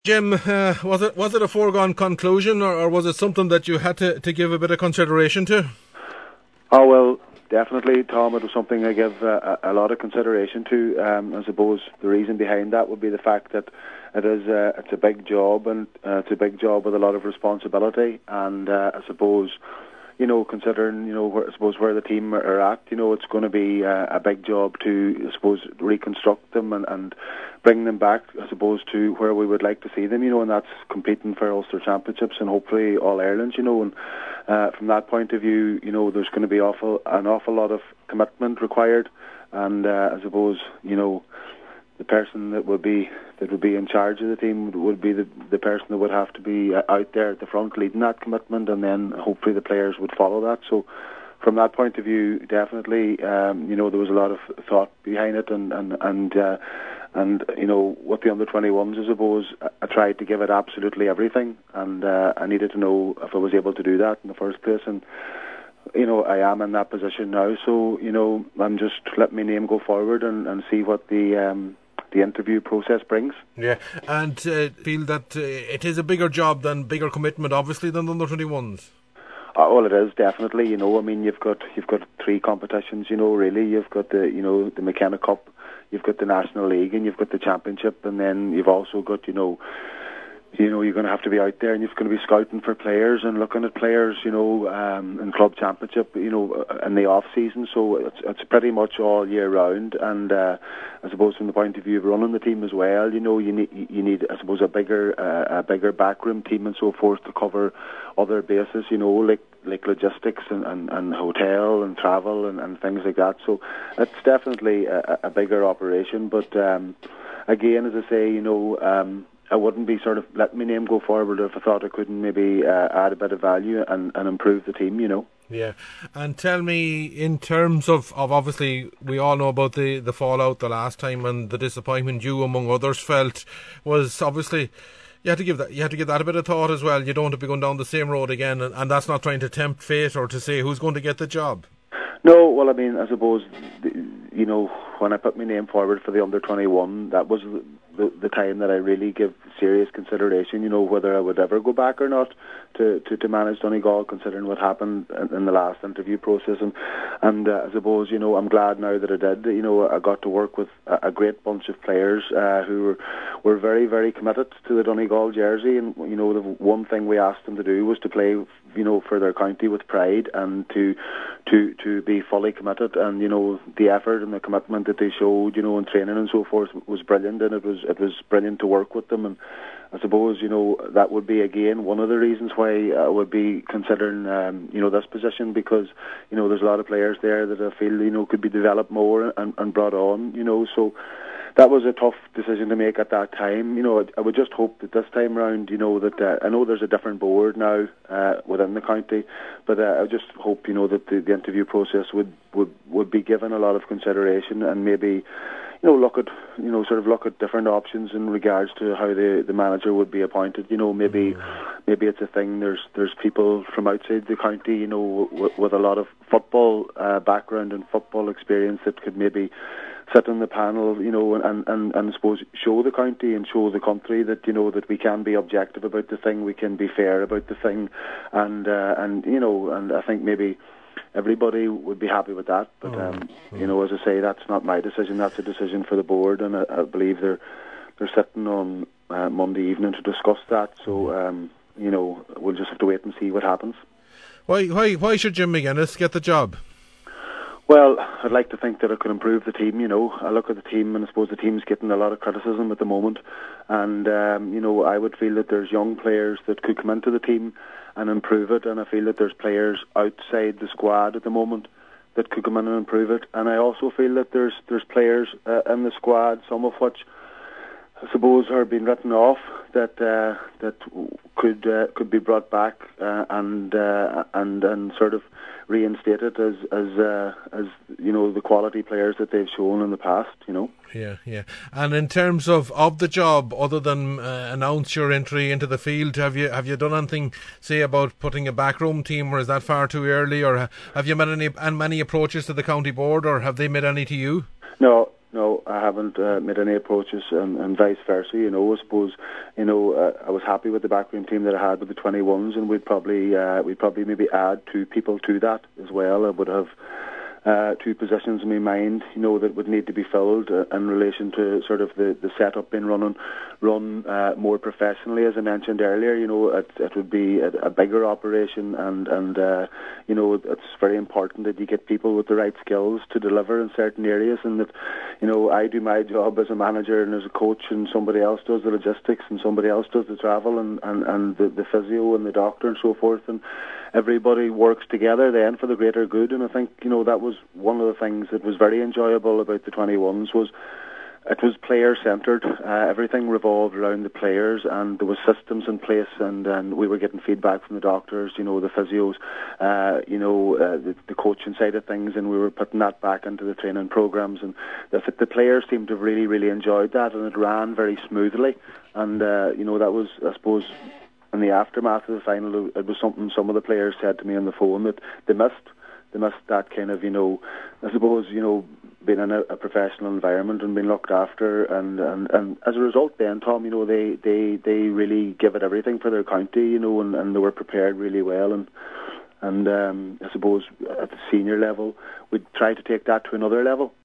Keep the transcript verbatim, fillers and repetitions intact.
Jim, uh, was it was it a foregone conclusion, or, or was it something that you had to, to give a bit of consideration to? Oh well, definitely, Tom. It was something I give uh, a, a lot of consideration to. Um, I suppose the reason behind that would be the fact that it is uh, it's a big job, and uh, it's a big job with a lot of responsibility. And uh, I suppose, you know, considering, you know, where, I suppose where the team are at, you know, it's going to be uh, a big job to, I suppose, reconstruct them and, and bring them back, I suppose, to where we would like to see them, you know, and that's competing for Ulster Championships and hopefully All Ireland, you know. And uh, from that point of view, you know, there's going to be awful an awful lot of commitment required, and uh, I suppose, you know, the person that would be that would be in charge of the team would, would be the the person that would have to be uh, out there at the front leading that commitment, and then hopefully the players would follow that. So from that point of view, definitely, um, you know, there was a lot of thought behind it, and and and uh, and you know, with the under twenty-ones, I suppose I, I tried to give it absolutely everything, and uh, I needed to know if I was able to do that in the first place, and you know, I am in that position now. So you know, I'm just letting my name go forward and, and see what the um, the interview process brings. Yeah, and uh, feel that uh, it is a bigger job than bigger commitment, obviously, than the under twenty-ones. Oh, well, it is definitely. You know, I mean, you've got you've got three competitions. You know, really, you've got the you know the McKenna Cup, you've got the National League, and you've got the Championship, and then you've also got you know. You know, you're going to have to be out there, and you're going to be scouting for players and looking at players, you know, um, in club championship, you know, in the off season. So it's it's pretty much all year round. And uh, I suppose from the point of view of running the team as well, you know, you need you need I suppose a bigger uh, a bigger backroom team and so forth to cover other bases, you know, like like logistics and, and, and hotel and travel and, and things like that. So it's definitely a, a bigger operation. But um, again, as I say, you know. Um, I wouldn't be sort of letting my name go forward if I thought I couldn't maybe uh, add a bit of value and, and improve the team, you know. Yeah, and tell me, in terms of, of obviously, we all know about the, the fallout the last time, and the disappointment you, among others, felt was obviously you had to give that you had to give that a bit of thought as well. You don't want to be going down the same road again, and, and that's not trying to tempt fate or to say who's going to get the job. No, well, I mean, I suppose, you know, when I put my name forward for the under twenty-one, that was the, the, the time that I really give serious consideration, you know, whether I would ever go back or not to, to, to manage Donegal, considering what happened in, in the last interview process. And, and uh, I suppose, you know, I'm glad now that I did. You know, I got to work with a, a great bunch of players uh, who were, were very, very committed to the Donegal jersey. And, you know, the one thing we asked them to do was to play, you know, for their county with pride and to to to be fully committed. And, you know, the effort and the commitment that they showed, you know, in training and so forth was brilliant, and it was it was brilliant to work with them. And I suppose, you know, that would be again one of the reasons why I would be considering um, you know, this position, because, you know, there's a lot of players there that I feel, you know, could be developed more and, and brought on, you know. So that was a tough decision to make at that time. You know, I, I would just hope that this time round, you know, that uh, I know there's a different board now uh, within the county, but uh, I just hope, you know, that the, the interview process would, would, would be given a lot of consideration, and maybe, you know, look at, you know, sort of look at different options in regards to how the, the manager would be appointed. You know, maybe maybe it's a thing. There's there's people from outside the county, you know, w- with a lot of football uh, background and football experience that could maybe sit on the panel, you know, and, and, and I suppose show the county and show the country that, you know, that we can be objective about the thing, we can be fair about the thing, and uh, and you know, and I think maybe everybody would be happy with that. But um, oh, you know, as I say, that's not my decision. That's a decision for the board, and I, I believe they're they're sitting on uh, Monday evening to discuss that. So um, you know, we'll just have to wait and see what happens. Why why why should Jim McGuinness get the job? Well, I'd like to think that it could improve the team, you know. I look at the team, and I suppose the team's getting a lot of criticism at the moment. And, um, you know, I would feel that there's young players that could come into the team and improve it. And I feel that there's players outside the squad at the moment that could come in and improve it. And I also feel that there's there's players uh, in the squad, some of which I suppose are being written off, that uh, that could uh, could be brought back uh, and uh, and and sort of reinstated as as uh, as you know, the quality players that they've shown in the past, you know. Yeah, yeah. And in terms of, of the job, other than uh, announce your entry into the field, have you have you done anything, say, about putting a backroom team, or is that far too early, or have you made any and many approaches to the county board, or have they made any to you? No. No, I haven't uh, made any approaches, and, and vice versa. You know, I suppose, you know, uh, I was happy with the backroom team that I had with the twenty-ones, and we'd probably uh, we'd probably maybe add two people to that as well. I would have uh, two positions in my mind, you know, that would need to be filled uh, in relation to sort of the, the setup being running, run uh, more professionally, as I mentioned earlier. You know, it, it would be a, a bigger operation, and and uh, you know, it's very important that you get people with the right skills to deliver in certain areas, and that, you know, I do my job as a manager and as a coach, and somebody else does the logistics, and somebody else does the travel, and, and, and the, the physio and the doctor and so forth, and everybody works together then for the greater good. And I think, you know, that was one of the things that was very enjoyable about the twenty-ones, was it was player-centred. Uh, everything revolved around the players, and there was systems in place, and, and we were getting feedback from the doctors, you know, the physios, uh, you know, uh, the, the coaching side of things, and we were putting that back into the training programs. And the, the players seemed to have really, really enjoyed that, and it ran very smoothly. And, uh, you know, that was, I suppose, in the aftermath of the final, it was something some of the players said to me on the phone that they missed. They missed that kind of, you know, I suppose, you know, being in a, a professional environment and being looked after, and, and, and as a result then, Tom, you know, they, they, they really give it everything for their county, you know, and, and they were prepared really well. And and um, I suppose at the senior level, we'd try to take that to another level.